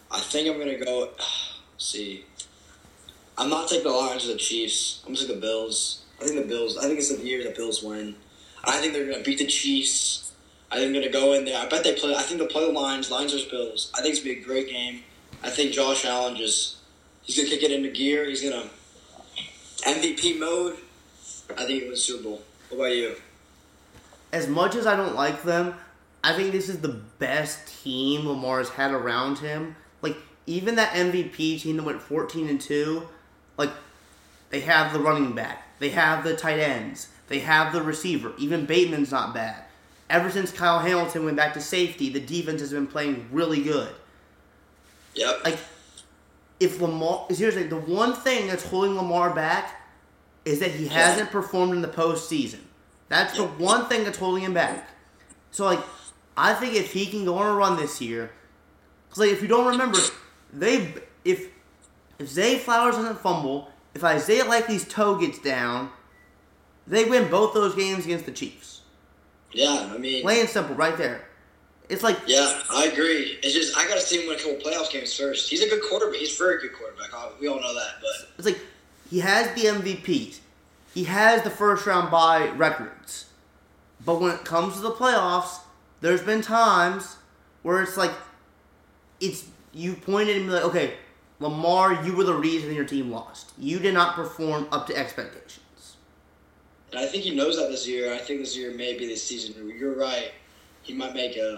I think I'm gonna go. See, I'm not taking the Lions or the Chiefs. I'm gonna take the Bills. I think the Bills. I think it's the year the Bills win. I think they're gonna beat the Chiefs. I think they're gonna go in there. I bet they play. I think they'll play the Lions. Lions versus Bills. I think it's gonna be a great game. I think Josh Allen he's gonna kick it into gear. He's gonna MVP mode. I think it was Super Bowl. What about you? As much as I don't like them, I think this is the best team Lamar's had around him. Like, even that MVP team that went 14-2, like, they have the running back. They have the tight ends. They have the receiver. Even Bateman's not bad. Ever since Kyle Hamilton went back to safety, the defense has been playing really good. Yep. Like, if Lamar... Seriously, the one thing that's holding Lamar back is that he hasn't performed in the postseason. That's the one thing that's holding him back. So, like, I think if he can go on a run this year... Because, like, if you don't remember, if Zay Flowers doesn't fumble, if Isaiah Likely's toe gets down, they win both those games against the Chiefs. Yeah, I mean... Plain and simple, right there. It's like... Yeah, I agree. It's just, I gotta see him win a couple playoff games first. He's a good quarterback. He's a very good quarterback. We all know that, but... It's like, he has the MVPs. He has the first-round bye records. But when it comes to the playoffs, there's been times where it's like, you pointed and be like, okay, Lamar, you were the reason your team lost. You did not perform up to expectations. And I think he knows that this year. I think this year may be the season. You're right. He might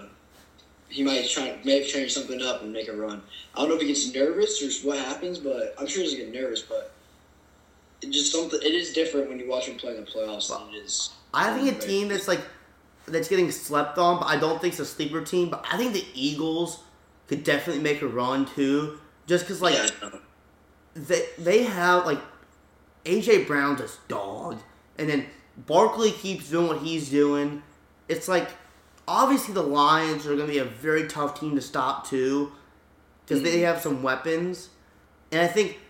change something up and make a run. I don't know if he gets nervous or what happens, but I'm sure he doesn't get nervous, but it is different when you watch him play in the playoffs than it is. I think a team that's getting slept on, but I don't think it's a sleeper team, but I think the Eagles could definitely make a run too. Just because, like, they have, like, A.J. Brown's a dog, and then Barkley keeps doing what he's doing. It's like, obviously the Lions are going to be a very tough team to stop too, because they have some weapons. And I think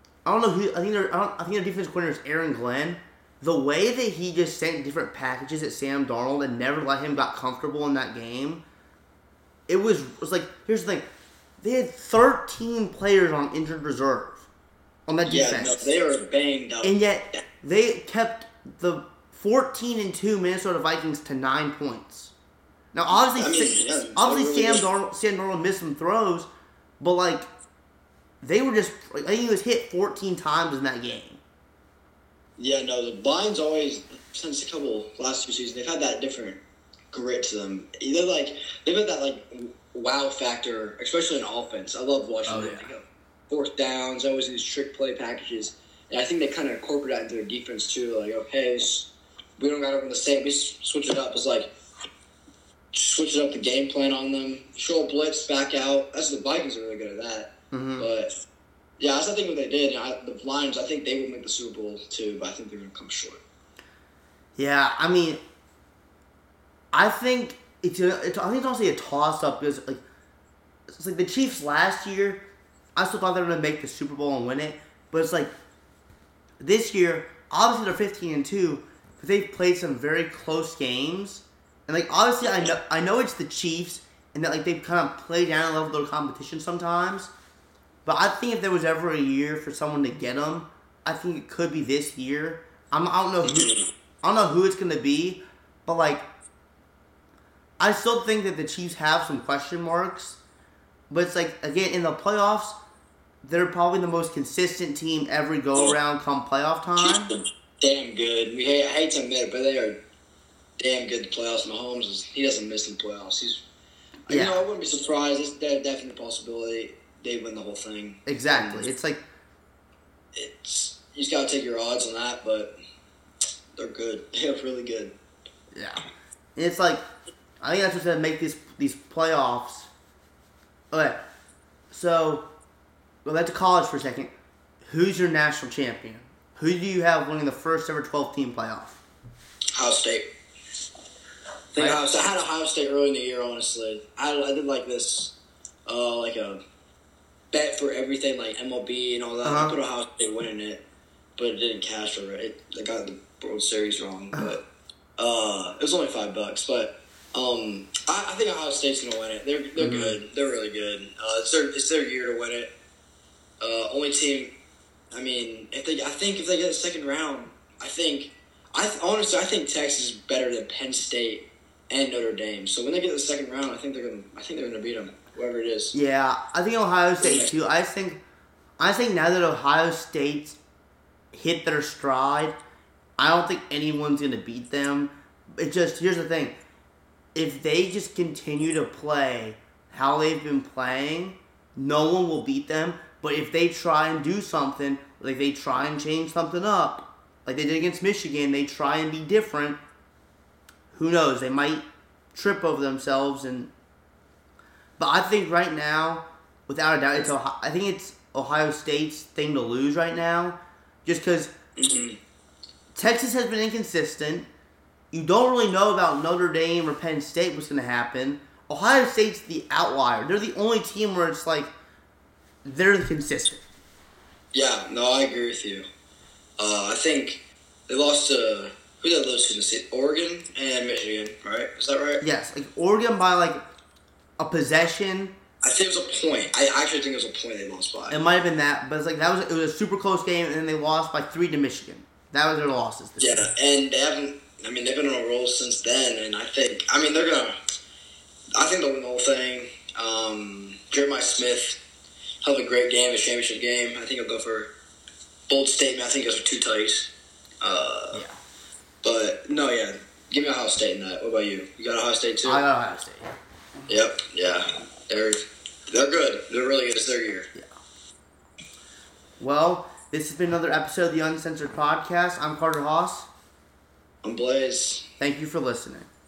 their defense coordinator is Aaron Glenn. The way that he just sent different packages at Sam Darnold and never let him got comfortable in that game, it was like, here's the thing. They had 13 players on injured reserve on that defense. Yeah, no, they were banged up. And yet, they kept the 14-2 Minnesota Vikings to 9 points. Now, obviously, Sam Darnold missed some throws, but, like, they were just... I think he was hit 14 times in that game. Yeah, no, the Lions always, since last 2 seasons, they've had that different grit to them. They've had that, like, wow factor, especially in offense. I love watching them. Yeah. Fourth downs, always these trick play packages. And I think they kind of incorporate that into their defense, too. Like, okay, we don't got to run the same. We switch it up. It's like, switch it up the game plan on them. Show a blitz, back out. The Vikings are really good at that. Mm-hmm. But, yeah, that's I think what they did. The Lions, I think they would make the Super Bowl, too, but I think they're going to come short. Yeah, I mean, I think it's honestly a toss-up because, like, it's like the Chiefs last year, I still thought they were going to make the Super Bowl and win it. But it's like, this year, obviously they're 15-2, but they've played some very close games. And, like, obviously I know it's the Chiefs, and that, like, they kind of play down a level of their competition sometimes. But I think if there was ever a year for someone to get them, I think it could be this year. I don't know who it's going to be, but, like, I still think that the Chiefs have some question marks. But it's like, again, in the playoffs, they're probably the most consistent team every go-around come playoff time. Damn good. I hate to admit it, but they are damn good in the playoffs. Mahomes, he doesn't miss the playoffs. I wouldn't be surprised. It's a definite possibility they win the whole thing. Exactly. It's like... you just got to take your odds on that, but they're good. They're really good. Yeah. And it's like, I think that's what's going to make these playoffs. Okay. So, go back to college for a second. Who's your national champion? Who do you have winning the first ever 12-team playoff? Ohio State. I had Ohio State early in the year, honestly. I did like this, like a bet for everything, like MLB and all that. I put Ohio State winning it, but it didn't cash for it. I got the World Series wrong, but it was only $5. But I think Ohio State's gonna win it. They're good. They're really good. It's their year to win it. Only team. I mean, if they get the second round, honestly I think Texas is better than Penn State and Notre Dame. So when they get to the second round, I think they're gonna beat them, whoever it is. Yeah, I think Ohio State too. I think now that Ohio State's hit their stride, I don't think anyone's gonna beat them. Here's the thing. If they just continue to play how they've been playing, no one will beat them. But if they try and do something, like they try and change something up, like they did against Michigan, they try and be different, who knows? They might trip over themselves. But I think right now, without a doubt, I think it's Ohio State's thing to lose right now. Just because Texas has been inconsistent. You don't really know about Notre Dame or Penn State what's going to happen. Ohio State's the outlier. They're the only team where it's like, they're consistent. Yeah, no, I agree with you. I think they lost to, who did they lose to? Oregon and Michigan, right? Is that right? Yes, like Oregon by like a possession. I think it was a point. I actually think it was a point they lost by. It might have been that, but it's like it was a super close game, and then they lost by 3 to Michigan. That was their losses. Yeah, and they haven't. I mean, they've been on a roll since then, and I think they're gonna. I think they'll win the whole thing. Jeremiah Smith held a great game, a championship game. I think he'll go for bold statement. I think he goes for 2 tutties. Yeah. But no, yeah. Give me Ohio State in that. What about you? You got Ohio State too? I got Ohio State. Yep. Yeah. They're good. They're really good. It's their year. Yeah. Well, this has been another episode of the Uncensored Podcast. I'm Carter Haas. I'm Blaze. Thank you for listening.